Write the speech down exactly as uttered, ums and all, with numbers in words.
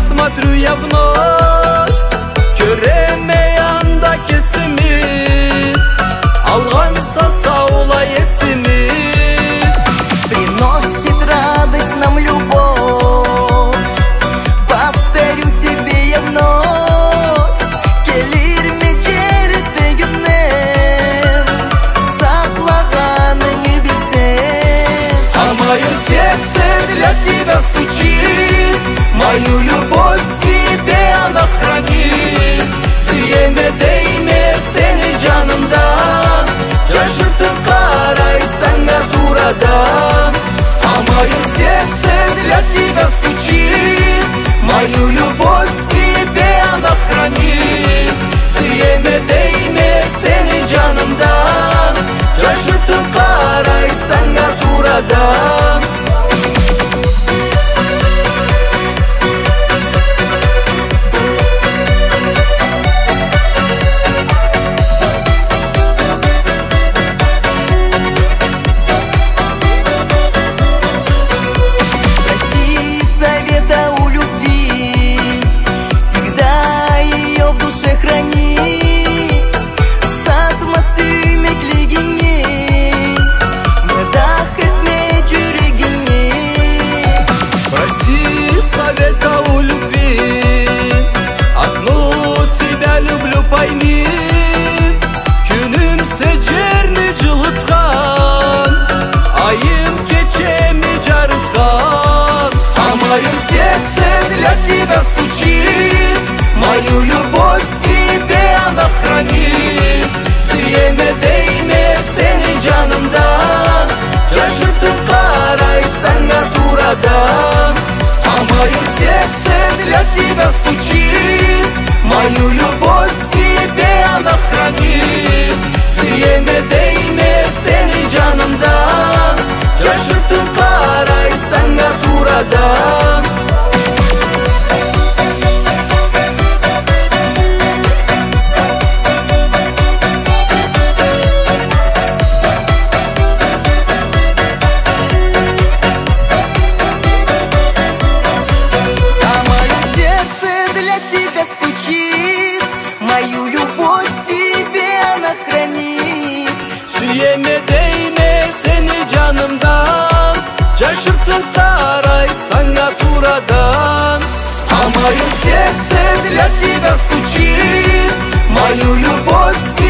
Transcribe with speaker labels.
Speaker 1: смотрю я вновь, көремеянда кесими, алганса саула есими.
Speaker 2: Приносит радость нам любовь, повторю тебе я вновь. Келир мечерет дегенен, заклаганы не бельсен.
Speaker 1: А мое сердце для тебя стучит, мою любовь тебе она хранит. Сүйеме дейме сени жанымдан, жашыртын карай саңа турадан. А мое сердце для тебя стучит, мою любовь тебе она хранит. Сүйеме дейме сени жанымдан, жашыртын карай саңа турадан. Пойми, күнімсе жерні жылытқан, айым кечеми жарытқан. А мое сердце для тебя стучит, мою любовь тебе она хранит. Сүйеме дейме сени жанымдан, жашыртын карай саңа турадан. А мое сердце для тебя стучит, мою любовь тебе она хранит. Сүйеме дейме сени жанымдан, жашыртын карай саңа турадан.
Speaker 2: А мое сердце для тебя стучит, мою любовь тебе она хранит.
Speaker 1: Сүйеме дейме сени жанымдан, жашыртын карай саңа турадан. А мое сердце для тебя стучит, мою любовь тебе